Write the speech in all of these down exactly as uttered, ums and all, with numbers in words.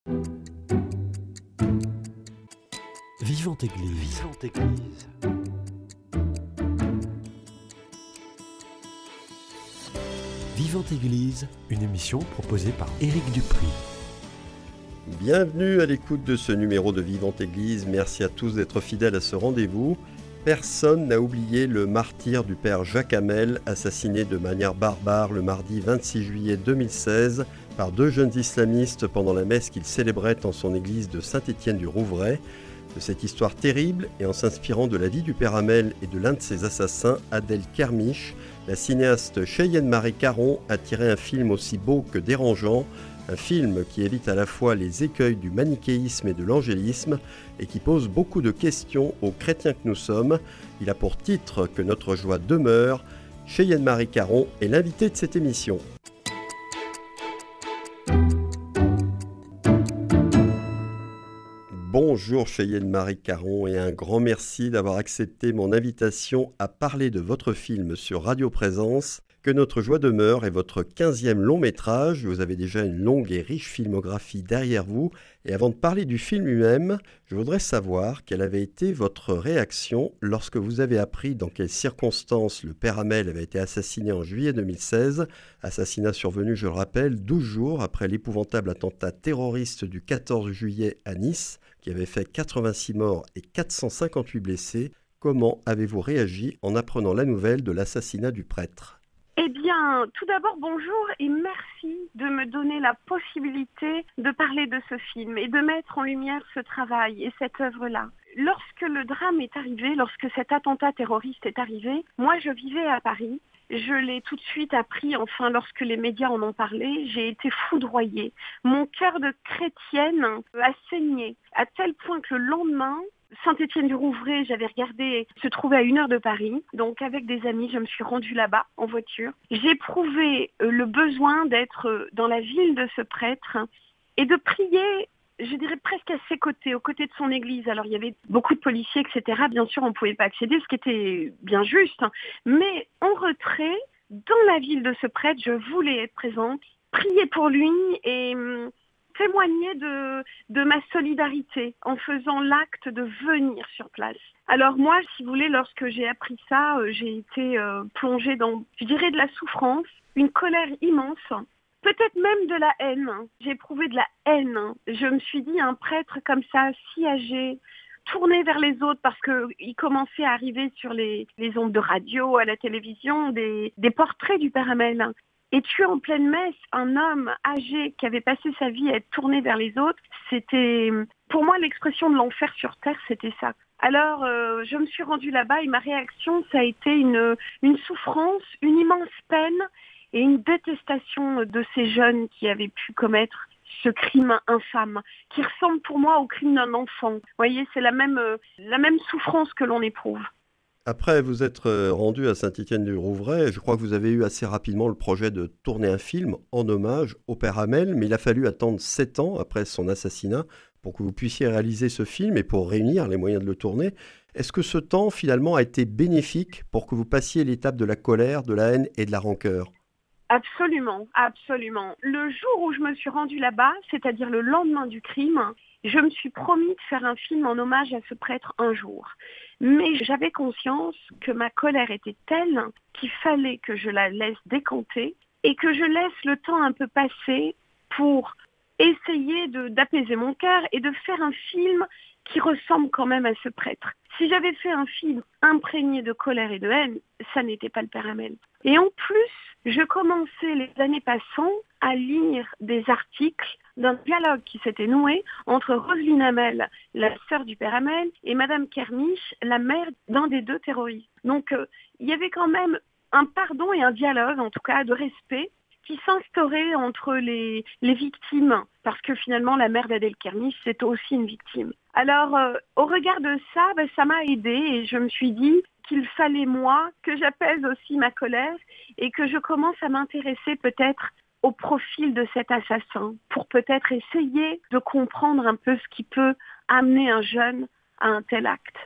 Vivante Église. Vivante Église. Vivante Église, une émission proposée par Éric Dupri. Bienvenue à l'écoute de ce numéro de Vivante Église. Merci à tous d'être fidèles à ce rendez-vous. Personne n'a oublié le martyre du père Jacques Hamel, assassiné de manière barbare le mardi vingt-six juillet deux mille seize par deux jeunes islamistes pendant la messe qu'il célébrait en son église de Saint-Étienne-du-Rouvray. De cette histoire terrible, et en s'inspirant de la vie du père Hamel et de l'un de ses assassins, Adel Kermiche, la cinéaste Cheyenne Marie Caron a tiré un film aussi beau que dérangeant, un film qui évite à la fois les écueils du manichéisme et de l'angélisme et qui pose beaucoup de questions aux chrétiens que nous sommes. Il a pour titre Que notre joie demeure. Cheyenne Marie Caron est l'invitée de cette émission. Bonjour Cheyenne Marie Caron et un grand merci d'avoir accepté mon invitation à parler de votre film sur Radio Présence. Que notre joie demeure est votre quinzième long métrage. Vous avez déjà une longue et riche filmographie derrière vous. Et avant de parler du film lui-même, je voudrais savoir quelle avait été votre réaction lorsque vous avez appris dans quelles circonstances le père Hamel avait été assassiné en juillet deux mille seize. Assassinat survenu, je le rappelle, douze jours après l'épouvantable attentat terroriste du quatorze juillet à Nice, qui avait fait quatre-vingt-six morts et quatre cent cinquante-huit blessés. Comment avez-vous réagi en apprenant la nouvelle de l'assassinat du prêtre ? Eh bien, tout d'abord, bonjour et merci de me donner la possibilité de parler de ce film et de mettre en lumière ce travail et cette œuvre-là. Lorsque le drame est arrivé, lorsque cet attentat terroriste est arrivé, moi je vivais à Paris. Je l'ai tout de suite appris, enfin, lorsque les médias en ont parlé, j'ai été foudroyée. Mon cœur de chrétienne a saigné, à tel point que le lendemain, Saint-Étienne-du-Rouvray, j'avais regardé, se trouvait à une heure de Paris. Donc, avec des amis, je me suis rendue là-bas, en voiture. J'ai éprouvé le besoin d'être dans la ville de ce prêtre et de prier, je dirais presque à ses côtés, aux côtés de son église. Alors, il y avait beaucoup de policiers, et cetera. Bien sûr, on ne pouvait pas accéder, ce qui était bien juste. Mais en retrait, dans la ville de ce prêtre, je voulais être présente, prier pour lui et témoigner de, de ma solidarité en faisant l'acte de venir sur place. Alors moi, si vous voulez, lorsque j'ai appris ça, euh, j'ai été euh, plongée dans, je dirais, de la souffrance, une colère immense, peut-être même de la haine. J'ai éprouvé de la haine. Je me suis dit, un prêtre comme ça, si âgé, tourné vers les autres parce qu'il commençait à arriver sur les, les ondes de radio, à la télévision, des, des portraits du père Hamel. Et tuer en pleine messe un homme âgé qui avait passé sa vie à être tourné vers les autres, c'était, pour moi, l'expression de l'enfer sur terre, c'était ça. Alors, euh, je me suis rendue là-bas et ma réaction, ça a été une, une souffrance, une immense peine et une détestation de ces jeunes qui avaient pu commettre ce crime infâme, qui ressemble pour moi au crime d'un enfant. Vous voyez, c'est la même, euh, la même souffrance que l'on éprouve. Après vous être rendu à Saint-Étienne-du-Rouvray, je crois que vous avez eu assez rapidement le projet de tourner un film en hommage au père Hamel, mais il a fallu attendre sept ans après son assassinat pour que vous puissiez réaliser ce film et pour réunir les moyens de le tourner. Est-ce que ce temps finalement a été bénéfique pour que vous passiez l'étape de la colère, de la haine et de la rancœur ? Absolument, absolument. Le jour où je me suis rendue là-bas, c'est-à-dire le lendemain du crime, je me suis promis de faire un film en hommage à ce prêtre un jour. Mais j'avais conscience que ma colère était telle qu'il fallait que je la laisse décanter et que je laisse le temps un peu passer pour essayer de, d'apaiser mon cœur et de faire un film qui ressemble quand même à ce prêtre. Si j'avais fait un film imprégné de colère et de haine, ça n'était pas le père Hamel. Et en plus, je commençais les années passant à lire des articles d'un dialogue qui s'était noué entre Roselyne Hamel, la sœur du père Hamel, et Madame Kermiche, la mère d'un des deux terroristes. Donc, euh, il y avait quand même un pardon et un dialogue, en tout cas de respect, qui s'instaurait entre les, les victimes, parce que finalement, la mère d'Adel Kermiche, c'est aussi une victime. Alors, euh, au regard de ça, ben, ça m'a aidée et je me suis dit qu'il fallait, moi, que j'apaise aussi ma colère et que je commence à m'intéresser peut-être au profil de cet assassin pour peut-être essayer de comprendre un peu ce qui peut amener un jeune à un tel acte.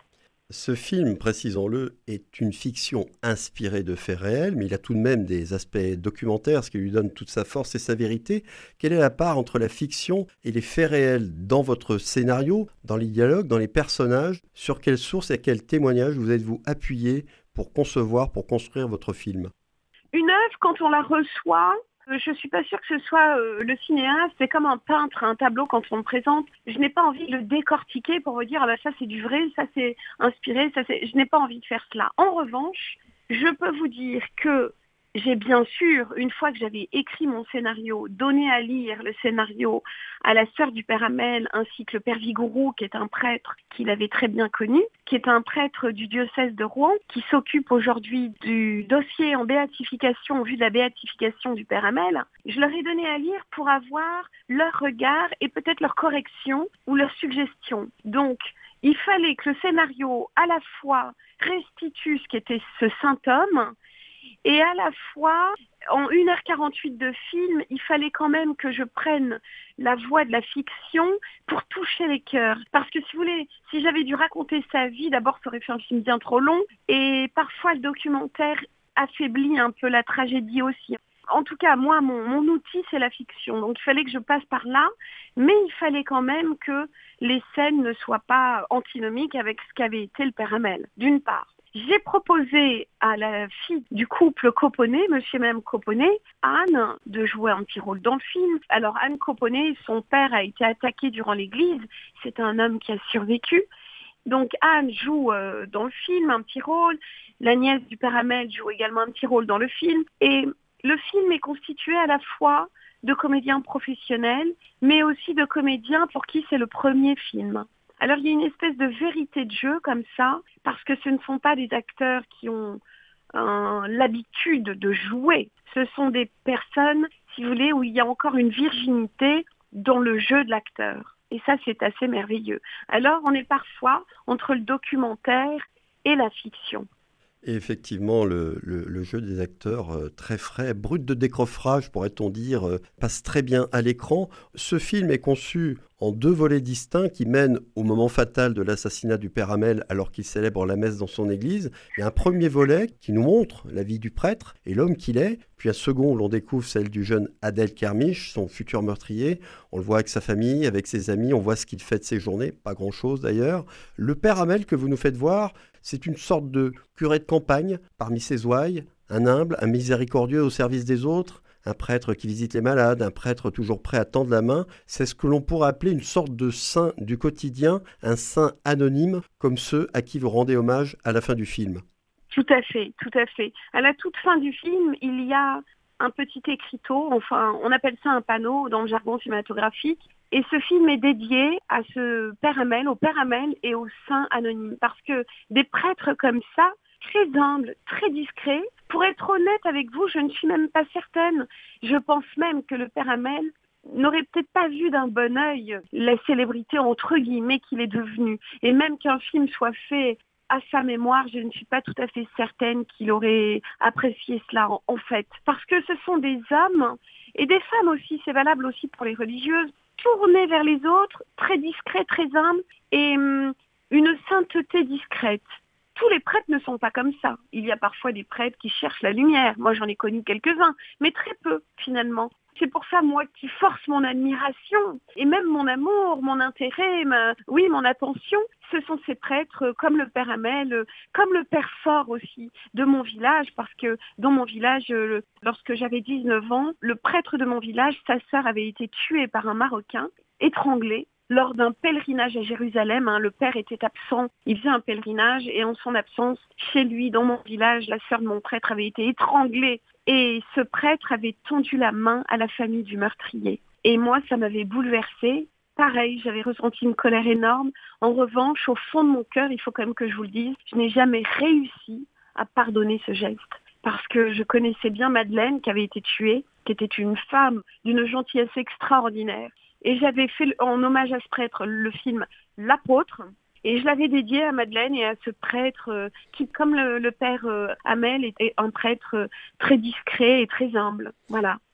Ce film, précisons-le, est une fiction inspirée de faits réels, mais il a tout de même des aspects documentaires, ce qui lui donne toute sa force et sa vérité. Quelle est la part entre la fiction et les faits réels dans votre scénario, dans les dialogues, dans les personnages? Sur quelles sources et quels témoignages vous êtes-vous appuyé pour concevoir, pour construire votre film? Une œuvre, quand on la reçoit, Euh, je suis pas sûre que ce soit euh, le cinéaste, c'est comme un peintre, un tableau quand on le présente. Je n'ai pas envie de le décortiquer pour vous dire ah bah ça c'est du vrai, ça c'est inspiré, ça c'est. Je n'ai pas envie de faire cela. En revanche, je peux vous dire que j'ai bien sûr, une fois que j'avais écrit mon scénario, donné à lire le scénario à la sœur du père Hamel, ainsi que le père Vigourou, qui est un prêtre qu'il avait très bien connu, qui est un prêtre du diocèse de Rouen, qui s'occupe aujourd'hui du dossier en béatification, en vue de la béatification du père Hamel. Je leur ai donné à lire pour avoir leur regard et peut-être leur correction ou leur suggestion. Donc, il fallait que le scénario, à la fois, restitue ce qu'était ce saint homme, et à la fois, en une heure quarante-huit de film, il fallait quand même que je prenne la voie de la fiction pour toucher les cœurs. Parce que si vous voulez, si j'avais dû raconter sa vie, d'abord ça aurait fait un film bien trop long, et parfois le documentaire affaiblit un peu la tragédie aussi. En tout cas, moi, mon, mon outil, c'est la fiction. Donc il fallait que je passe par là, mais il fallait quand même que les scènes ne soient pas antinomiques avec ce qu'avait été le père Hamel, d'une part. J'ai proposé à la fille du couple Coponnet, monsieur et madame Coponnet, Anne, de jouer un petit rôle dans le film. Alors Anne Coponnet, son père a été attaqué durant l'église, c'est un homme qui a survécu. Donc Anne joue euh, dans le film un petit rôle, la nièce du père Hamel joue également un petit rôle dans le film. Et le film est constitué à la fois de comédiens professionnels, mais aussi de comédiens pour qui c'est le premier film. Alors il y a une espèce de vérité de jeu comme ça, parce que ce ne sont pas des acteurs qui ont euh, l'habitude de jouer. Ce sont des personnes, si vous voulez, où il y a encore une virginité dans le jeu de l'acteur. Et ça, c'est assez merveilleux. Alors on est parfois entre le documentaire et la fiction. Et effectivement, le, le, le jeu des acteurs euh, très frais, brut de décoffrage, pourrait-on dire, euh, passe très bien à l'écran. Ce film est conçu en deux volets distincts qui mènent au moment fatal de l'assassinat du père Hamel alors qu'il célèbre la messe dans son église. Il y a un premier volet qui nous montre la vie du prêtre et l'homme qu'il est, puis un second où l'on découvre celle du jeune Adel Kermiche, son futur meurtrier. On le voit avec sa famille, avec ses amis, on voit ce qu'il fait de ses journées, pas grand-chose d'ailleurs. Le père Hamel que vous nous faites voir, c'est une sorte de curé de campagne parmi ses ouailles, un humble, un miséricordieux au service des autres, un prêtre qui visite les malades, un prêtre toujours prêt à tendre la main. C'est ce que l'on pourrait appeler une sorte de saint du quotidien, un saint anonyme, comme ceux à qui vous rendez hommage à la fin du film. Tout à fait, tout à fait. À la toute fin du film, il y a un petit écriteau, enfin, on appelle ça un panneau dans le jargon cinématographique. Et ce film est dédié à ce père Hamel, au père Hamel et au saint anonyme. Parce que des prêtres comme ça, très humbles, très discrets, pour être honnête avec vous, je ne suis même pas certaine. Je pense même que le père Hamel n'aurait peut-être pas vu d'un bon œil la célébrité entre guillemets qu'il est devenu. Et même qu'un film soit fait à sa mémoire, je ne suis pas tout à fait certaine qu'il aurait apprécié cela en, en fait. Parce que ce sont des hommes, et des femmes aussi, c'est valable aussi pour les religieuses, tournés vers les autres, très discrets, très humbles, et hum, une sainteté discrète. Tous les prêtres ne sont pas comme ça. Il y a parfois des prêtres qui cherchent la lumière. Moi, j'en ai connu quelques-uns, mais très peu, finalement. C'est pour ça, moi, qui force mon admiration, et même mon amour, mon intérêt, ma... oui, mon attention, ce sont ces prêtres comme le père Hamel, comme le père Fort aussi, de mon village, parce que dans mon village, lorsque j'avais dix-neuf ans, le prêtre de mon village, sa sœur avait été tuée par un Marocain, étranglé, lors d'un pèlerinage à Jérusalem. Hein, le père était absent, il faisait un pèlerinage, et en son absence, chez lui, dans mon village, la sœur de mon prêtre avait été étranglée. Et ce prêtre avait tendu la main à la famille du meurtrier. Et moi, ça m'avait bouleversée. Pareil, j'avais ressenti une colère énorme. En revanche, au fond de mon cœur, il faut quand même que je vous le dise, je n'ai jamais réussi à pardonner ce geste. Parce que je connaissais bien Madeleine, qui avait été tuée, qui était une femme d'une gentillesse extraordinaire. Et j'avais fait en hommage à ce prêtre le film L'Apôtre. Et je l'avais dédié à Madeleine et à ce prêtre euh, qui, comme le, le père euh, Hamel, était un prêtre euh, très discret et très humble. Voilà.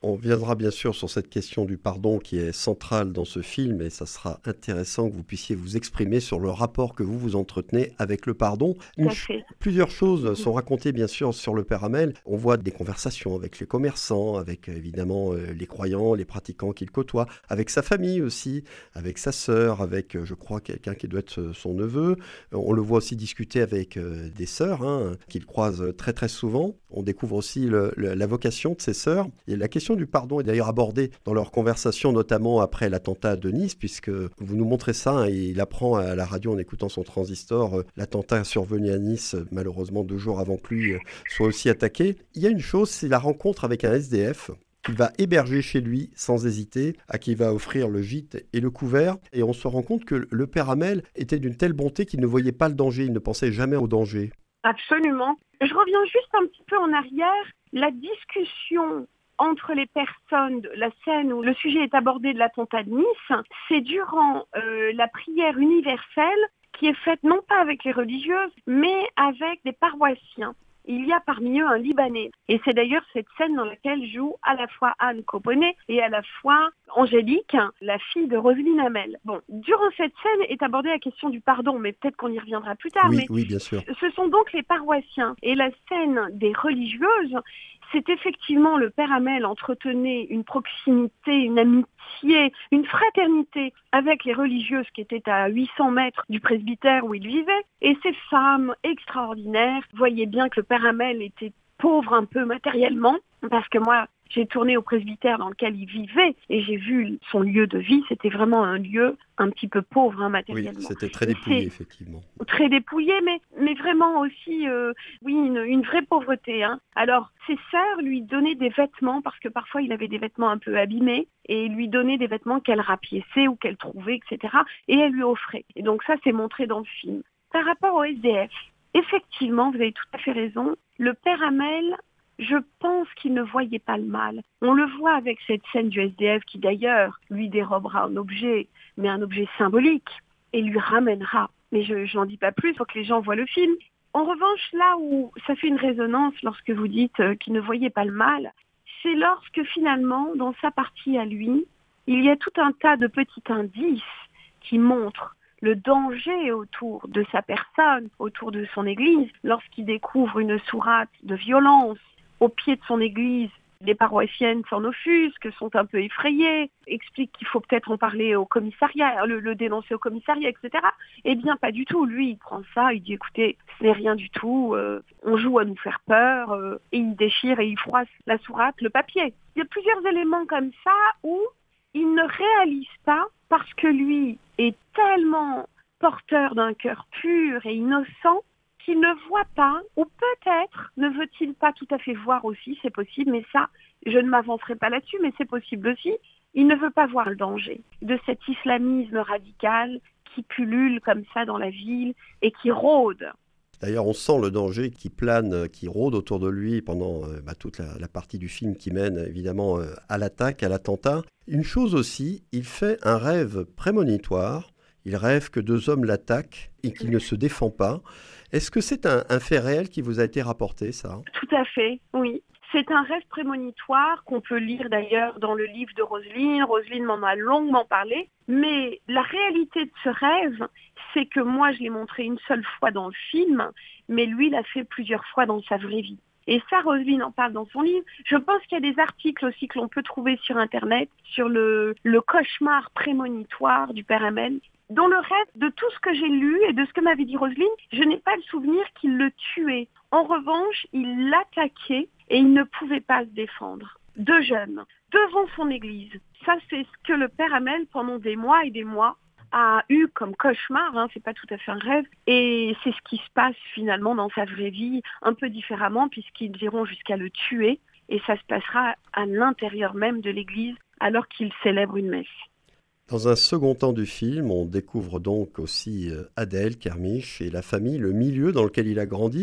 On reviendra bien sûr sur cette question du pardon qui est centrale dans ce film et ça sera intéressant que vous puissiez vous exprimer sur le rapport que vous vous entretenez avec le pardon. Une ch- plusieurs choses sont racontées bien sûr sur le Père Hamel. On voit des conversations avec les commerçants, avec évidemment euh, les croyants, les pratiquants qu'il côtoie, avec sa famille aussi, avec sa sœur, avec euh, je crois quelqu'un qui doit être son neveu. Euh, on le voit aussi discuter avec euh, des sœurs hein, qu'il croise très très souvent. On découvre aussi le, le, la vocation de ses sœurs. Et la question du pardon est d'ailleurs abordée dans leur conversation, notamment après l'attentat de Nice, puisque vous nous montrez ça, hein, et il apprend à la radio en écoutant son transistor euh, l'attentat survenu à Nice, euh, malheureusement deux jours avant que lui euh, soit aussi attaqué. Il y a une chose, c'est la rencontre avec un S D F qu'il va héberger chez lui sans hésiter, à qui il va offrir le gîte et le couvert. Et on se rend compte que le Père Hamel était d'une telle bonté qu'il ne voyait pas le danger, il ne pensait jamais au danger. Absolument. Je reviens juste un petit peu en arrière. La discussion entre les personnes, la scène où le sujet est abordé de l'attentat de Nice, c'est durant euh, la prière universelle qui est faite non pas avec les religieuses, mais avec des paroissiens. Il y a parmi eux un Libanais. Et c'est d'ailleurs cette scène dans laquelle joue à la fois Anne Coponnet et à la fois Angélique, la fille de Roselyne Hamel. Bon, durant cette scène est abordée la question du pardon, mais peut-être qu'on y reviendra plus tard. Oui, mais oui, bien sûr. Ce sont donc les paroissiens. Et la scène des religieuses, c'est effectivement le Père Hamel entretenait une proximité, une amitié, une fraternité avec les religieuses qui étaient à huit cents mètres du presbytère où il vivait. Et ces femmes extraordinaires voyaient bien que le Père Hamel était pauvre un peu matériellement, parce que moi, j'ai tourné au presbytère dans lequel il vivait et j'ai vu son lieu de vie. C'était vraiment un lieu un petit peu pauvre hein, matériellement. Oui, c'était très dépouillé, effectivement. Très dépouillé, mais, mais vraiment aussi, euh, oui, une, une vraie pauvreté. Hein. Alors, ses sœurs lui donnaient des vêtements, parce que parfois il avait des vêtements un peu abîmés, et lui donnaient des vêtements qu'elle rapiéçait ou qu'elle trouvait, et cetera. Et elle lui offrait. Et donc ça, c'est montré dans le film. Par rapport au S D F, effectivement, vous avez tout à fait raison, le Père Hamel, je pense qu'il ne voyait pas le mal. On le voit avec cette scène du S D F qui d'ailleurs lui dérobera un objet, mais un objet symbolique, et lui ramènera. Mais je n'en dis pas plus, il faut que les gens voient le film. En revanche, là où ça fait une résonance lorsque vous dites euh, qu'il ne voyait pas le mal, c'est lorsque finalement, dans sa partie à lui, il y a tout un tas de petits indices qui montrent le danger autour de sa personne, autour de son église, lorsqu'il découvre une sourate de violence au pied de son église. Les paroissiennes s'en offusquent, sont un peu effrayées, expliquent qu'il faut peut-être en parler au commissariat, le, le dénoncer au commissariat, et cetera. Eh bien, pas du tout. Lui, il prend ça, il dit, écoutez, ce n'est rien du tout, euh, on joue à nous faire peur, euh, et il déchire et il froisse la sourate, le papier. Il y a plusieurs éléments comme ça où il ne réalise pas, parce que lui est tellement porteur d'un cœur pur et innocent, qu'il ne voit pas, ou peut-être ne veut-il pas tout à fait voir aussi, c'est possible, mais ça, je ne m'avancerai pas là-dessus, mais c'est possible aussi, il ne veut pas voir le danger de cet islamisme radical qui pullule comme ça dans la ville et qui rôde. D'ailleurs, on sent le danger qui plane, qui rôde autour de lui pendant euh, bah, toute la, la partie du film qui mène évidemment euh, à l'attaque, à l'attentat. Une chose aussi, il fait un rêve prémonitoire. Il rêve que deux hommes l'attaquent et qu'il ne se défend pas. Est-ce que c'est un, un fait réel qui vous a été rapporté, ça ? Tout à fait, oui. C'est un rêve prémonitoire qu'on peut lire d'ailleurs dans le livre de Roselyne. Roselyne m'en a longuement parlé. Mais la réalité de ce rêve, c'est que moi, je l'ai montré une seule fois dans le film, mais lui, il l'a fait plusieurs fois dans sa vraie vie. Et ça, Roselyne en parle dans son livre. Je pense qu'il y a des articles aussi que l'on peut trouver sur Internet sur le, le cauchemar prémonitoire du Père Hamel. Dans le reste de tout ce que j'ai lu et de ce que m'avait dit Roselyne, je n'ai pas le souvenir qu'il le tuait. En revanche, il l'attaquait et il ne pouvait pas se défendre. Deux jeunes, devant son église. Ça, c'est ce que le Père Hamel, pendant des mois et des mois, a eu comme cauchemar, hein, c'est pas tout à fait un rêve, et c'est ce qui se passe finalement dans sa vraie vie, un peu différemment, puisqu'ils iront jusqu'à le tuer, et ça se passera à l'intérieur même de l'église, alors qu'il célèbre une messe. Dans un second temps du film, on découvre donc aussi Adèle Kermiche et la famille, le milieu dans lequel il a grandi.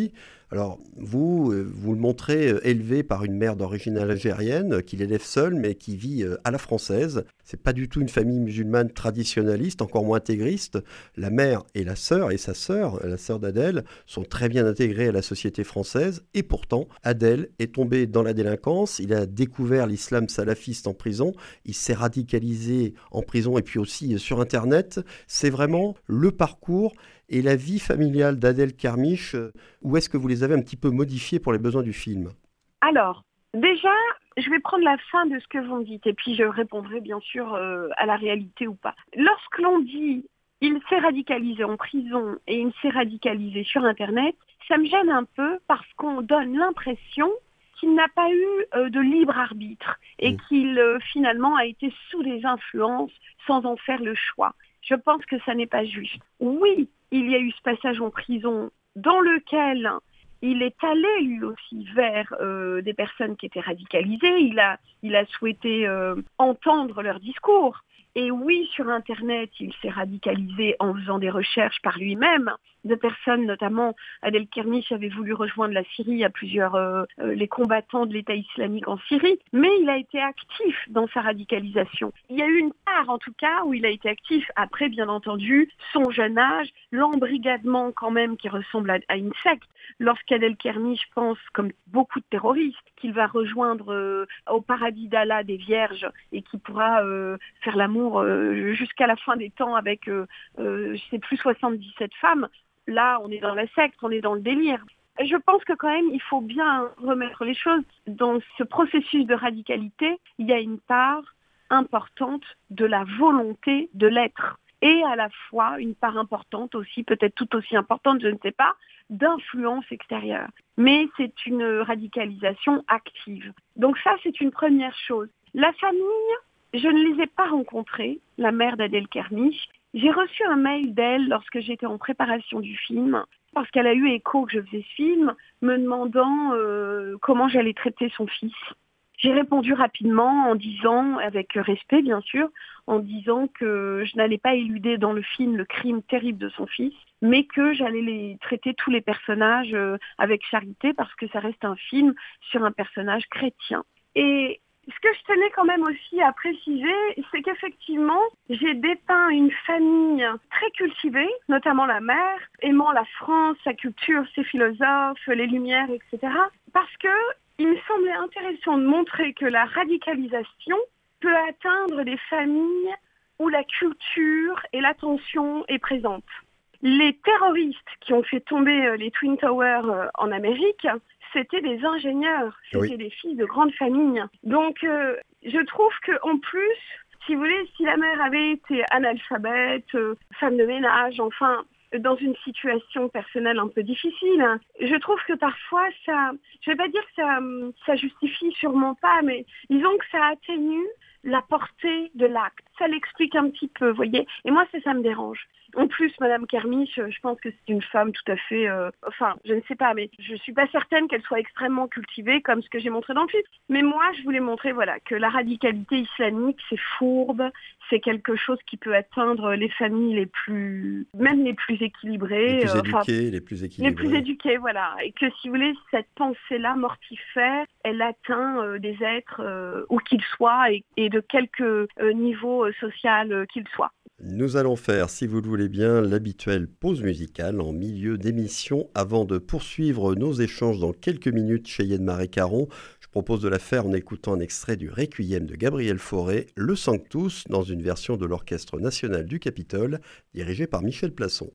Alors, vous, euh, vous le montrez euh, élevé par une mère d'origine algérienne, euh, qu'il élève seul, mais qui vit euh, à la française. C'est pas du tout une famille musulmane traditionnaliste, encore moins intégriste. La mère et la sœur, et sa sœur, la sœur d'Adèle, sont très bien intégrées à la société française. Et pourtant, Adèle est tombé dans la délinquance. Il a découvert l'islam salafiste en prison. Il s'est radicalisé en prison et puis aussi euh, sur Internet. C'est vraiment le parcours et la vie familiale d'Adèle Kermiche. euh, Où est-ce que vous les avez un petit peu modifiés pour les besoins du film? Alors, déjà, je vais prendre la fin de ce que vous me dites et puis je répondrai bien sûr euh, à la réalité ou pas. Lorsque l'on dit il s'est radicalisé en prison et il s'est radicalisé sur Internet, ça me gêne un peu parce qu'on donne l'impression qu'il n'a pas eu euh, de libre arbitre et Mmh. qu'il euh, finalement a été sous des influences sans en faire le choix. Je pense que ça n'est pas juste. Oui, il y a eu ce passage en prison dans lequel il est allé lui aussi vers euh, des personnes qui étaient radicalisées. Il a, il a souhaité euh, entendre leur discours. Et oui, sur Internet, il s'est radicalisé en faisant des recherches par lui-même. De personnes, notamment Adel Kermiche, avait voulu rejoindre la Syrie à plusieurs euh, euh, les combattants de l'État islamique en Syrie, mais il a été actif dans sa radicalisation. Il y a eu une part, en tout cas, où il a été actif. Après, bien entendu, son jeune âge, l'embrigadement quand même qui ressemble à, à une secte. Lorsqu'Adel Kermiche pense, comme beaucoup de terroristes, qu'il va rejoindre euh, au paradis d'Allah des vierges et qu'il pourra euh, faire l'amour euh, jusqu'à la fin des temps avec, euh, euh, je sais plus, soixante-dix-sept femmes. Là, on est dans la secte, on est dans le délire. Je pense que quand même, il faut bien remettre les choses. Dans ce processus de radicalité, il y a une part importante de la volonté de l'être. Et à la fois, une part importante aussi, peut-être tout aussi importante, je ne sais pas, d'influence extérieure. Mais c'est une radicalisation active. Donc ça, c'est une première chose. La famille, je ne les ai pas rencontrés, la mère d'Adel Kermiche. J'ai reçu un mail d'elle lorsque j'étais en préparation du film, parce qu'elle a eu écho que je faisais ce film, me demandant euh, comment j'allais traiter son fils. J'ai répondu rapidement en disant, avec respect bien sûr, en disant que je n'allais pas éluder dans le film le crime terrible de son fils, mais que j'allais les traiter tous les personnages euh, avec charité parce que ça reste un film sur un personnage chrétien. Et ce que je tenais quand même aussi à préciser, c'est qu'effectivement, j'ai dépeint une famille très cultivée, notamment la mère, aimant la France, sa culture, ses philosophes, les Lumières, et cetera. Parce que il me semblait intéressant de montrer que la radicalisation peut atteindre des familles où la culture et l'attention est présente. Les terroristes qui ont fait tomber les Twin Towers en Amérique, c'était des ingénieurs, c'était Oui. des filles de grandes familles. Donc, euh, je trouve qu'en plus, si vous voulez, si la mère avait été analphabète, euh, femme de ménage, enfin, dans une situation personnelle un peu difficile, hein, je trouve que parfois, ça, je vais pas dire que ça, ça justifie sûrement pas, mais disons que ça atténue la portée de l'acte. Ça l'explique un petit peu, vous voyez. Et moi, ça, ça me dérange. En plus, Madame Kermiche, je pense que c'est une femme tout à fait... Euh, enfin, je ne sais pas, mais je suis pas certaine qu'elle soit extrêmement cultivée comme ce que j'ai montré dans le film. Mais moi, je voulais montrer voilà, que la radicalité islamique, c'est fourbe, c'est quelque chose qui peut atteindre les familles les plus... même les plus équilibrées. Les plus euh, enfin, éduqués, les plus les équilibrés. plus éduqués, voilà. Et que si vous voulez, cette pensée-là mortifère, elle atteint euh, des êtres euh, où qu'ils soient et, et de quelque euh, niveau euh, social euh, qu'ils soient. Nous allons faire, si vous le voulez bien, l'habituelle pause musicale en milieu d'émission avant de poursuivre nos échanges dans quelques minutes chez Yann-Marie Caron. Je propose de la faire en écoutant un extrait du Requiem de Gabriel Fauré, Le Sanctus, dans une version de l'Orchestre national du Capitole, dirigé par Michel Plasson.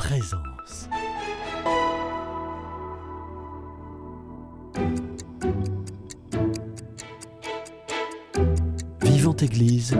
présence. Vivante Église,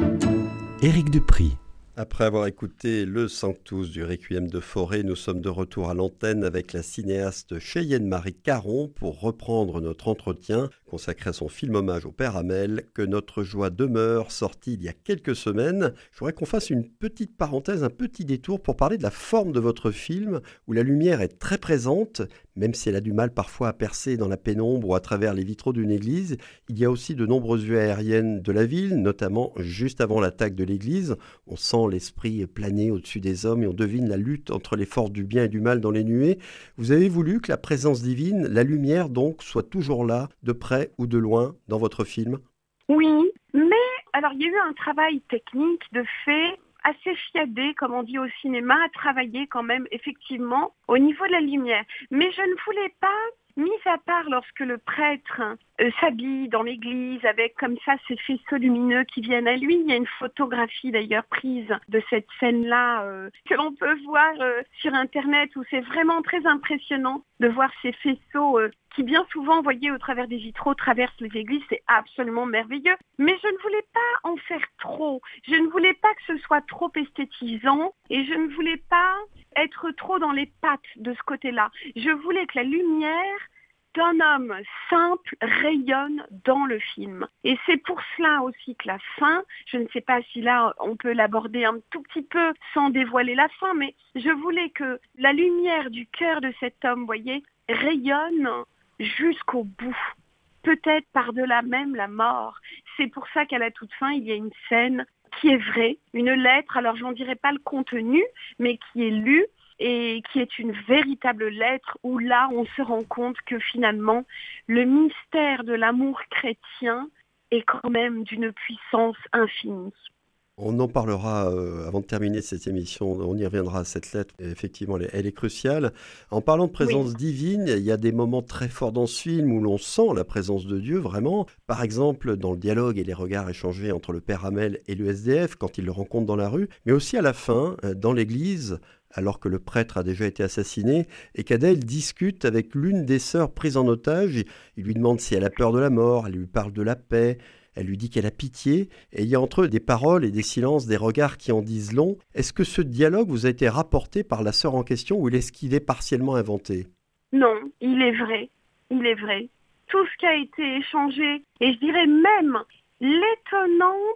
Éric Dupry. Après avoir écouté le Sanctus du Requiem de Fauré, nous sommes de retour à l'antenne avec la cinéaste Cheyenne-Marie Caron pour reprendre notre entretien consacré à son film hommage au Père Hamel, Que notre joie demeure, sorti il y a quelques semaines. Je voudrais qu'on fasse une petite parenthèse, un petit détour pour parler de la forme de votre film, où la lumière est très présente, même si elle a du mal parfois à percer dans la pénombre ou à travers les vitraux d'une église. Il y a aussi de nombreuses vues aériennes de la ville, notamment juste avant l'attaque de l'église. On sent l'esprit planer au-dessus des hommes et on devine la lutte entre les forces du bien et du mal dans les nuées. Vous avez voulu que la présence divine, la lumière donc, soit toujours là, de près ou de loin, dans votre film? Oui, mais alors il y a eu un travail technique de fait assez fiadé, comme on dit au cinéma, à travailler quand même effectivement au niveau de la lumière. Mais je ne voulais pas, mis à part lorsque le prêtre euh, s'habille dans l'église avec comme ça ces faisceaux lumineux qui viennent à lui. Il y a une photographie d'ailleurs prise de cette scène-là euh, que l'on peut voir euh, sur Internet où c'est vraiment très impressionnant de voir ces faisceaux euh, qui bien souvent, vous voyez, au travers des vitraux, traversent les églises. C'est absolument merveilleux. Mais je ne voulais pas en faire trop. Je ne voulais pas que ce soit trop esthétisant et je ne voulais pas être trop dans les pattes de ce côté-là. Je voulais que la lumière d'un homme simple rayonne dans le film. Et c'est pour cela aussi que la fin, je ne sais pas si là on peut l'aborder un tout petit peu sans dévoiler la fin, mais je voulais que la lumière du cœur de cet homme, vous voyez, rayonne jusqu'au bout, peut-être par-delà même la mort. C'est pour ça qu'à la toute fin, il y a une scène qui est vraie, une lettre, alors je n'en dirai pas le contenu, mais qui est lue et qui est une véritable lettre où là, on se rend compte que finalement, le mystère de l'amour chrétien est quand même d'une puissance infinie. On en parlera euh, avant de terminer cette émission, on y reviendra à cette lettre, effectivement elle est, elle est cruciale. En parlant de présence oui. divine, il y a des moments très forts dans ce film où l'on sent la présence de Dieu vraiment. Par exemple dans le dialogue et les regards échangés entre le Père Hamel et le S D F quand il le rencontre dans la rue, mais aussi à la fin, dans l'église, alors que le prêtre a déjà été assassiné, et qu'Adèle discute avec l'une des sœurs prises en otage. Il lui demande si elle a peur de la mort, elle lui parle de la paix. Elle lui dit qu'elle a pitié, et il y a entre eux des paroles et des silences, des regards qui en disent long. Est-ce que ce dialogue vous a été rapporté par la sœur en question, ou est-ce qu'il est partiellement inventé? Non, il est vrai, il est vrai. Tout ce qui a été échangé, et je dirais même l'étonnante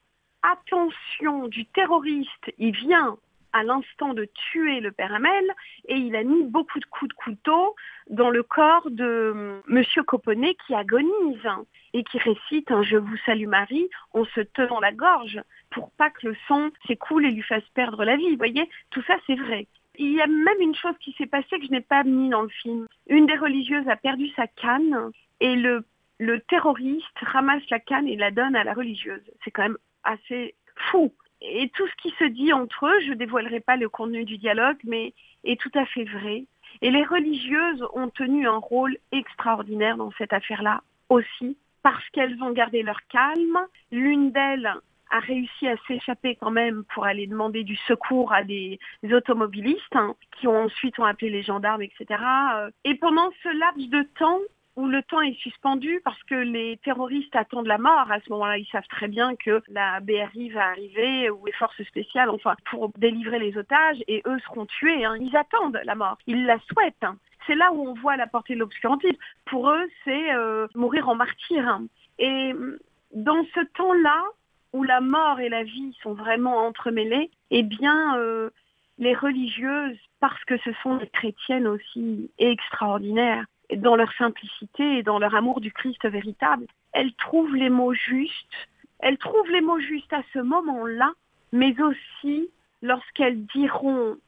attention du terroriste, il vient à l'instant de tuer le Père Hamel, et il a mis beaucoup de coups de couteau dans le corps de Monsieur Coponnet qui agonise et qui récite un « Je vous salue Marie » en se tenant la gorge pour pas que le sang s'écoule et lui fasse perdre la vie. Vous voyez, tout ça c'est vrai. Il y a même une chose qui s'est passée que je n'ai pas mis dans le film. Une des religieuses a perdu sa canne et le, le terroriste ramasse la canne et la donne à la religieuse. C'est quand même assez fou. Et tout ce qui se dit entre eux, je ne dévoilerai pas le contenu du dialogue, mais est tout à fait vrai. Et les religieuses ont tenu un rôle extraordinaire dans cette affaire-là aussi, parce qu'elles ont gardé leur calme. L'une d'elles a réussi à s'échapper quand même pour aller demander du secours à des automobilistes hein, qui ont ensuite ont appelé les gendarmes, et cetera. Et pendant ce laps de temps, où le temps est suspendu parce que les terroristes attendent la mort. À ce moment-là, ils savent très bien que la B R I va arriver ou les forces spéciales, enfin, pour délivrer les otages et eux seront tués. Hein. Ils attendent la mort. Ils la souhaitent. Hein. C'est là où on voit la portée de l'obscurantisme. Pour eux, c'est euh, mourir en martyr. Hein. Et dans ce temps-là, où la mort et la vie sont vraiment entremêlées, eh bien, euh, les religieuses, parce que ce sont des chrétiennes aussi extraordinaires, dans leur simplicité et dans leur amour du Christ véritable, elles trouvent les mots justes. Elles trouvent les mots justes à ce moment-là, mais aussi lorsqu'elles diront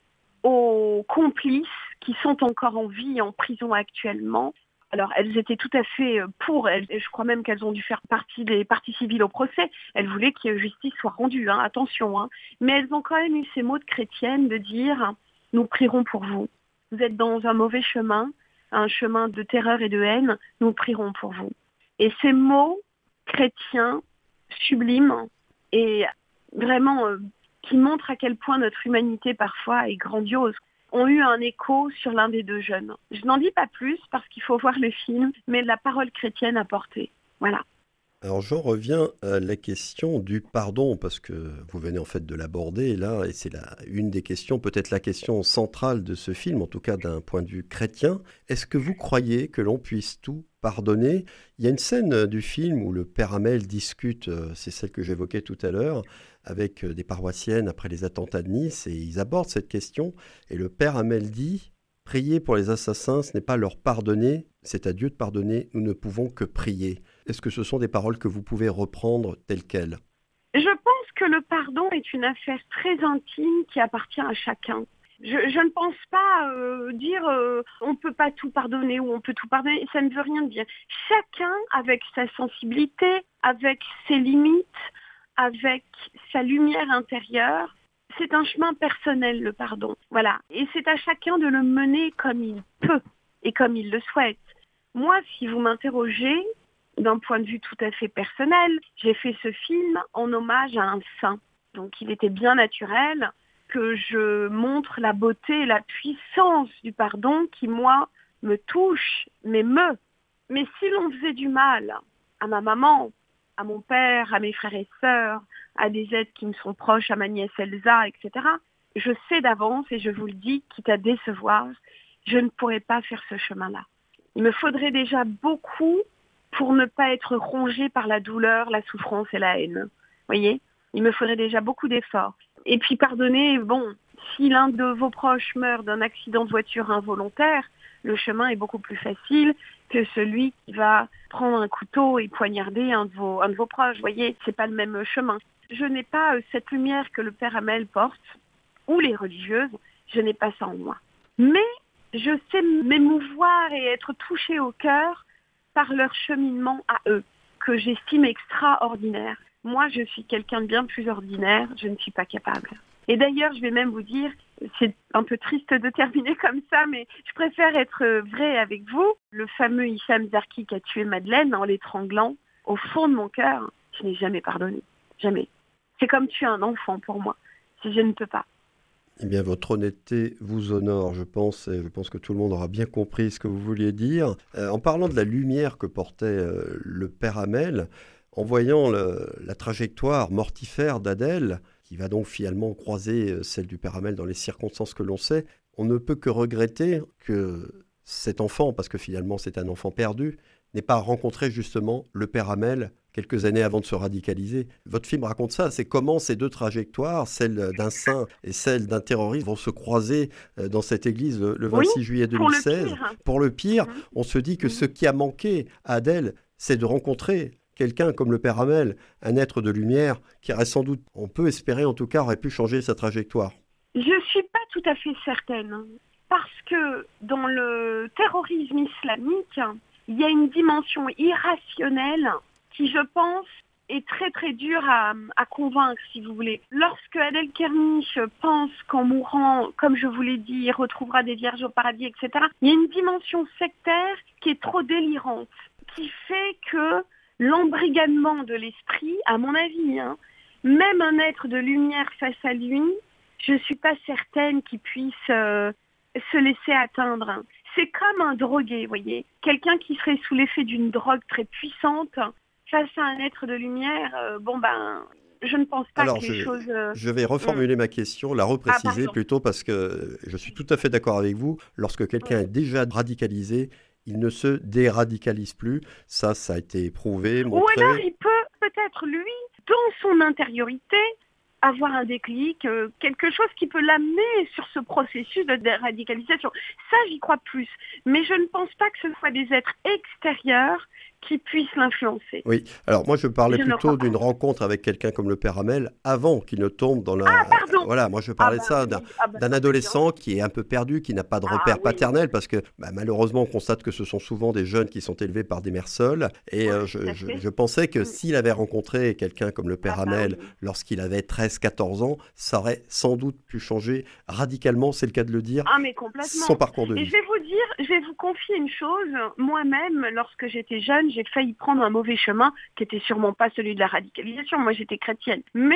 aux complices qui sont encore en vie, en prison actuellement. Alors, elles étaient tout à fait pour, elles, et je crois même qu'elles ont dû faire partie des parties civiles au procès. Elles voulaient que justice soit rendue, hein, attention. Hein. Mais elles ont quand même eu ces mots de chrétienne de dire « Nous prierons pour vous. Vous êtes dans un mauvais chemin. » un chemin de terreur et de haine, nous prierons pour vous. Et ces mots chrétiens, sublimes, et vraiment euh, qui montrent à quel point notre humanité parfois est grandiose. ont eu un écho sur l'un des deux jeunes. Je n'en dis pas plus parce qu'il faut voir le film, mais la parole chrétienne a porté. Voilà. Alors j'en reviens à la question du pardon, parce que vous venez en fait de l'aborder là, et c'est la, une des questions, peut-être la question centrale de ce film, en tout cas d'un point de vue chrétien. Est-ce que vous croyez que l'on puisse tout pardonner? Il y a une scène du film où le père Hamel discute, c'est celle que j'évoquais tout à l'heure, avec des paroissiennes après les attentats de Nice, et ils abordent cette question, et le père Hamel dit: « Prier pour les assassins, ce n'est pas leur pardonner, c'est à Dieu de pardonner, nous ne pouvons que prier. » Est-ce que ce sont des paroles que vous pouvez reprendre telles quelles? Je pense que le pardon est une affaire très intime qui appartient à chacun. Je, je ne pense pas euh, dire euh, on ne peut pas tout pardonner ou on peut tout pardonner, ça ne veut rien dire. Chacun, avec sa sensibilité, avec ses limites, avec sa lumière intérieure, c'est un chemin personnel, le pardon. Voilà. Et c'est à chacun de le mener comme il peut et comme il le souhaite. Moi, si vous m'interrogez, d'un point de vue tout à fait personnel, j'ai fait ce film en hommage à un saint. Donc il était bien naturel que je montre la beauté et la puissance du pardon qui, moi, me touche, m'émeut. Mais si l'on faisait du mal à ma maman, à mon père, à mes frères et sœurs, à des êtres qui me sont proches, à ma nièce Elsa, et cetera, je sais d'avance, et je vous le dis, quitte à décevoir, je ne pourrais pas faire ce chemin-là. Il me faudrait déjà beaucoup pour ne pas être rongée par la douleur, la souffrance et la haine. Vous voyez ? Il me faudrait déjà beaucoup d'efforts. Et puis pardonner, bon, si l'un de vos proches meurt d'un accident de voiture involontaire, le chemin est beaucoup plus facile que celui qui va prendre un couteau et poignarder un de vos, un de vos proches. Vous voyez, c'est pas le même chemin. Je n'ai pas euh, cette lumière que le père Hamel porte, ou les religieuses, je n'ai pas ça en moi. Mais je sais m'émouvoir et être touchée au cœur par leur cheminement à eux, que j'estime extraordinaire. Moi, je suis quelqu'un de bien plus ordinaire, je ne suis pas capable. Et d'ailleurs, je vais même vous dire, c'est un peu triste de terminer comme ça, mais je préfère être vraie avec vous. Le fameux Hicham Zarki qui a tué Madeleine en l'étranglant, au fond de mon cœur, je n'ai jamais pardonné. Jamais. C'est comme tuer un enfant pour moi, si je ne peux pas. Eh bien, votre honnêteté vous honore, je pense, et je pense que tout le monde aura bien compris ce que vous vouliez dire. Euh, en parlant de la lumière que portait euh, le père Hamel, en voyant le, la trajectoire mortifère d'Adèle, qui va donc finalement croiser euh, celle du père Hamel dans les circonstances que l'on sait, on ne peut que regretter que cet enfant, parce que finalement c'est un enfant perdu, n'ait pas rencontré justement le père Hamel quelques années avant de se radicaliser. Votre film raconte ça, c'est comment ces deux trajectoires, celle d'un saint et celle d'un terroriste, vont se croiser dans cette église le, le vingt-six oui, juillet deux mille seize. Pour le pire, pour le pire mmh. on se dit que mmh. ce qui a manqué à Adèle, c'est de rencontrer quelqu'un comme le père Hamel, un être de lumière qui aurait sans doute, on peut espérer en tout cas, aurait pu changer sa trajectoire. Je ne suis pas tout à fait certaine, parce que dans le terrorisme islamique, il y a une dimension irrationnelle qui, je pense, est très très dure à, à convaincre, si vous voulez. Lorsque Adel Kermiche pense qu'en mourant, comme je vous l'ai dit, il retrouvera des vierges au paradis, et cetera, il y a une dimension sectaire qui est trop délirante, qui fait que l'embrigadement de l'esprit, à mon avis, hein, même un être de lumière face à lui, je ne suis pas certaine qu'il puisse euh, se laisser atteindre. C'est comme un drogué, vous voyez, quelqu'un qui serait sous l'effet d'une drogue très puissante face à un être de lumière, euh, bon ben, je ne pense pas Alors, que les je, choses... Euh... je vais reformuler mmh. ma question, la repréciser ah, plutôt, parce que je suis tout à fait d'accord avec vous. Lorsque quelqu'un mmh. est déjà radicalisé, il ne se déradicalise plus. Ça, ça a été prouvé, montré. Ou alors, il peut peut-être, lui, dans son intériorité, avoir un déclic, euh, quelque chose qui peut l'amener sur ce processus de déradicalisation. Ça, j'y crois plus. Mais je ne pense pas que ce soit des êtres extérieurs qui puissent l'influencer. Oui, alors moi je parlais je plutôt d'une rencontre avec quelqu'un comme le père Hamel avant qu'il ne tombe dans la... Ah, pardon. Voilà, moi je parlais ah, bah, de ça, d'un, oui. ah, bah, d'un adolescent qui est un peu perdu, qui n'a pas de repère ah, paternel, oui. parce que bah, malheureusement on constate que ce sont souvent des jeunes qui sont élevés par des mères seules, et oui, euh, je, je, je pensais que oui. s'il avait rencontré quelqu'un comme le père ah, Hamel bah, oui. lorsqu'il avait treize quatorze ans, ça aurait sans doute pu changer radicalement, c'est le cas de le dire, ah, mais complètement. son parcours de vie. Et je vais vous dire, je vais vous confier une chose, moi-même, lorsque j'étais jeune, j'ai failli prendre un mauvais chemin qui était sûrement pas celui de la radicalisation. Moi, j'étais chrétienne. Mais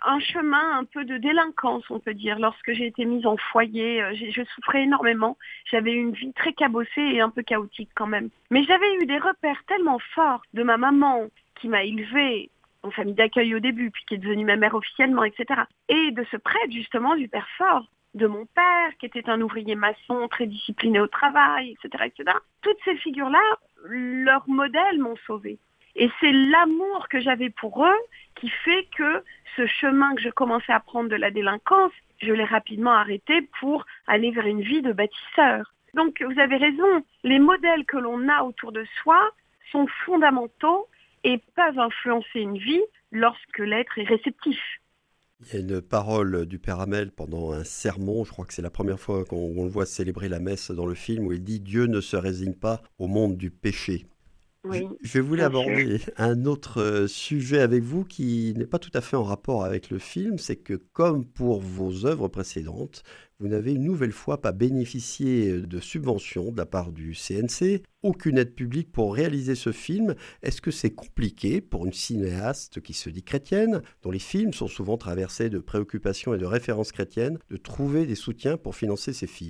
un chemin un peu de délinquance, on peut dire. Lorsque j'ai été mise en foyer, euh, j'ai- je souffrais énormément. J'avais une vie très cabossée et un peu chaotique quand même. Mais j'avais eu des repères tellement forts de ma maman qui m'a élevée en famille d'accueil au début, puis qui est devenue ma mère officiellement, et cetera. Et de ce prêtre justement du père fort, de mon père qui était un ouvrier maçon très discipliné au travail, et cetera, et cetera. Toutes ces figures-là, leurs modèles m'ont sauvée. Et c'est l'amour que j'avais pour eux qui fait que ce chemin que je commençais à prendre de la délinquance, je l'ai rapidement arrêté pour aller vers une vie de bâtisseur. Donc vous avez raison, les modèles que l'on a autour de soi sont fondamentaux et peuvent influencer une vie lorsque l'être est réceptif. Il y a une parole du Père Hamel pendant un sermon, je crois que c'est la première fois qu'on on le voit célébrer la messe dans le film, où il dit « Dieu ne se résigne pas au monde du péché ». Oui, Je, je voulais bien aborder un autre euh, sujet avec vous qui n'est pas tout à fait en rapport avec le film, c'est que comme pour vos œuvres précédentes, vous n'avez une nouvelle fois pas bénéficié de subventions de la part du C N C, aucune aide publique pour réaliser ce film. Est-ce que c'est compliqué pour une cinéaste qui se dit chrétienne, dont les films sont souvent traversés de préoccupations et de références chrétiennes, de trouver des soutiens pour financer ces films ?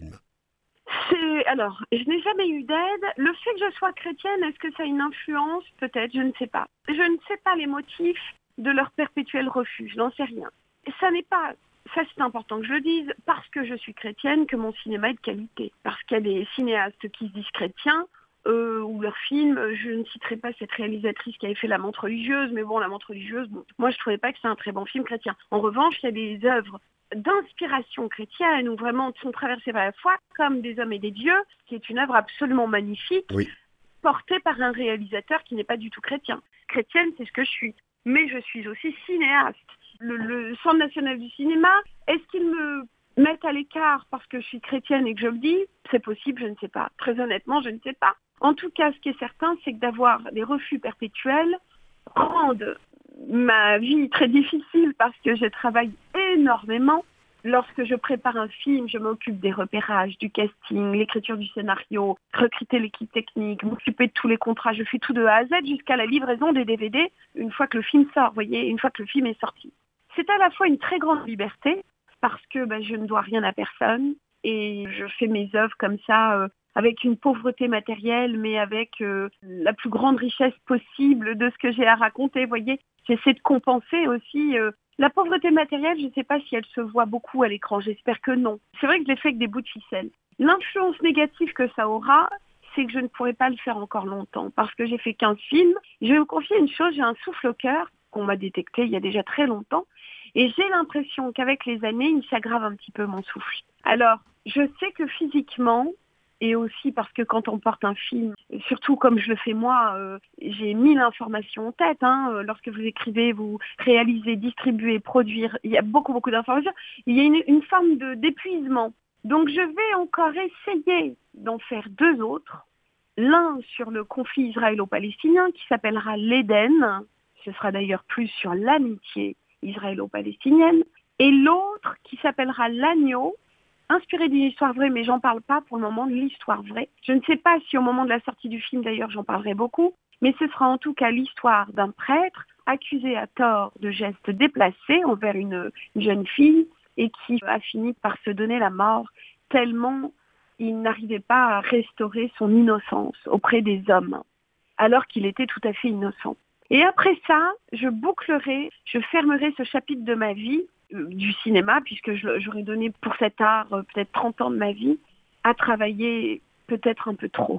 C'est, alors, je n'ai jamais eu d'aide. Le fait que je sois chrétienne, est-ce que ça a une influence? Peut-être, je ne sais pas. Je ne sais pas les motifs de leur perpétuel refus, je n'en sais rien. Ça n'est pas, ça c'est important que je le dise, parce que je suis chrétienne que mon cinéma est de qualité. Parce qu'il y a des cinéastes qui se disent chrétiens, euh, ou leurs films, je ne citerai pas cette réalisatrice qui avait fait La Montre religieuse, mais bon, La Montre religieuse, bon, moi je ne trouvais pas que c'est un très bon film chrétien. En revanche, il y a des œuvres d'inspiration chrétienne où vraiment sont traversés par la foi, comme Des hommes et des dieux, qui est une œuvre absolument magnifique, Oui. portée par un réalisateur qui n'est pas du tout chrétien. Chrétienne, c'est ce que je suis. Mais je suis aussi cinéaste. Le, le Centre national du cinéma, est-ce qu'ils me mettent à l'écart parce que je suis chrétienne et que je le dis? C'est possible, je ne sais pas. Très honnêtement, je ne sais pas. En tout cas, ce qui est certain, c'est que d'avoir des refus perpétuels rendent ma vie très difficile parce que je travaille énormément. Lorsque je prépare un film, je m'occupe des repérages, du casting, l'écriture du scénario, recruter l'équipe technique, m'occuper de tous les contrats. Je fais tout de A à Z jusqu'à la livraison des D V D une fois que le film sort, vous voyez, une fois que le film est sorti. C'est à la fois une très grande liberté parce que ben, je ne dois rien à personne et je fais mes œuvres comme ça euh, avec une pauvreté matérielle mais avec euh, la plus grande richesse possible de ce que j'ai à raconter, vous voyez. J'essaie de compenser aussi euh, la pauvreté matérielle, je ne sais pas si elle se voit beaucoup à l'écran, j'espère que non. C'est vrai que je l'ai fait avec des bouts de ficelle. L'influence négative que ça aura, c'est que je ne pourrai pas le faire encore longtemps parce que j'ai fait quinze films. Je vais vous confier une chose, j'ai un souffle au cœur qu'on m'a détecté il y a déjà très longtemps et j'ai l'impression qu'avec les années, il s'aggrave un petit peu mon souffle. Alors, je sais que physiquement, et aussi parce que quand on porte un film, surtout comme je le fais moi, euh, j'ai mille informations en tête. Hein. Lorsque vous écrivez, vous réalisez, distribuez, produire, il y a beaucoup, beaucoup d'informations. Il y a une, une forme de, d'épuisement. Donc je vais encore essayer d'en faire deux autres. L'un sur le conflit israélo-palestinien qui s'appellera l'Éden. Ce sera d'ailleurs plus sur l'amitié israélo-palestinienne. Et l'autre qui s'appellera l'Agneau, inspiré d'une histoire vraie, mais j'en parle pas pour le moment de l'histoire vraie. Je ne sais pas si au moment de la sortie du film, d'ailleurs, j'en parlerai beaucoup, mais ce sera en tout cas l'histoire d'un prêtre accusé à tort de gestes déplacés envers une, une jeune fille et qui a fini par se donner la mort tellement il n'arrivait pas à restaurer son innocence auprès des hommes, alors qu'il était tout à fait innocent. Et après ça, je bouclerai, je fermerai ce chapitre de ma vie du cinéma, puisque j'aurais donné pour cet art peut-être trente ans de ma vie, à travailler peut-être un peu trop.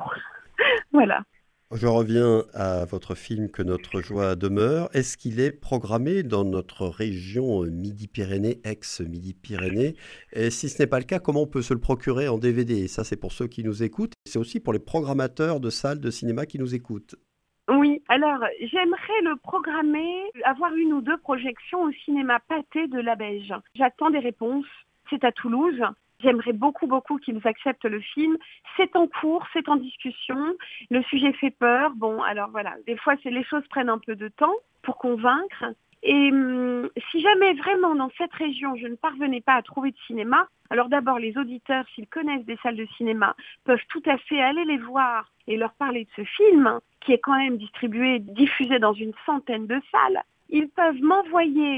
Voilà. Je reviens à votre film Que notre joie demeure. Est-ce qu'il est programmé dans notre région Midi-Pyrénées, ex-Midi-Pyrénées? Et si ce n'est pas le cas, comment on peut se le procurer en D V D? Et ça, c'est pour ceux qui nous écoutent. C'est aussi pour les programmateurs de salles de cinéma qui nous écoutent. Oui, alors j'aimerais le programmer, avoir une ou deux projections au cinéma Pâté de la Beige. J'attends des réponses, c'est à Toulouse. J'aimerais beaucoup, beaucoup qu'ils acceptent le film. C'est en cours, c'est en discussion. Le sujet fait peur. Bon, alors voilà, des fois c'est, les choses prennent un peu de temps pour convaincre. Et hum, si jamais vraiment dans cette région je ne parvenais pas à trouver de cinéma, alors d'abord les auditeurs, s'ils connaissent des salles de cinéma, peuvent tout à fait aller les voir et leur parler de ce film, qui est quand même distribué, diffusé dans une centaine de salles. Ils peuvent m'envoyer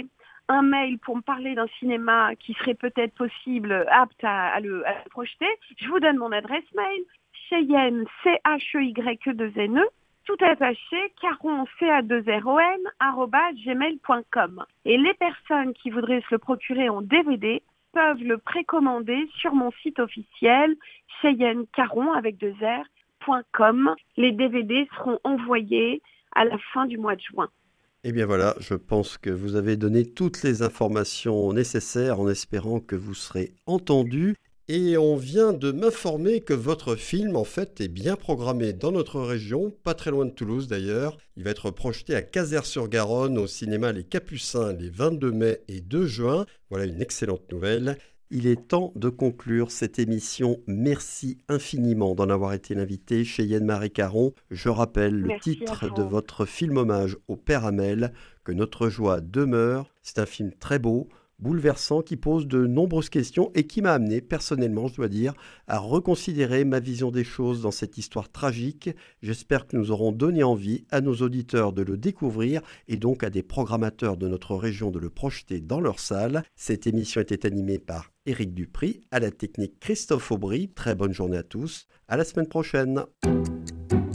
un mail pour me parler d'un cinéma qui serait peut-être possible, apte à, à, le, à le projeter, je vous donne mon adresse mail, Cheyenne, C H E Y deux N E, tout attaché, caron, C A deux R O N, arobase gmail point com. Et les personnes qui voudraient se le procurer en D V D peuvent le précommander sur mon site officiel, Cheyenne Caron avec deux R, point com. Les D V D seront envoyés à la fin du mois de juin. Eh bien voilà, je pense que vous avez donné toutes les informations nécessaires en espérant que vous serez entendu. Et on vient de m'informer que votre film, en fait, est bien programmé dans notre région, pas très loin de Toulouse d'ailleurs. Il va être projeté à Cazeres-sur-Garonne au cinéma Les Capucins les vingt-deux mai et deux juin. Voilà une excellente nouvelle. Il est temps de conclure cette émission. Merci infiniment d'en avoir été l'invité, Cheyenne Marie Caron. Je rappelle le Merci titre de votre film hommage au Père Hamel, Que notre joie demeure. C'est un film très beau, bouleversant, qui pose de nombreuses questions et qui m'a amené, personnellement, je dois dire, à reconsidérer ma vision des choses dans cette histoire tragique. J'espère que nous aurons donné envie à nos auditeurs de le découvrir et donc à des programmateurs de notre région de le projeter dans leur salle. Cette émission était animée par Éric Dupry, à la technique Christophe Aubry. Très bonne journée à tous. À la semaine prochaine.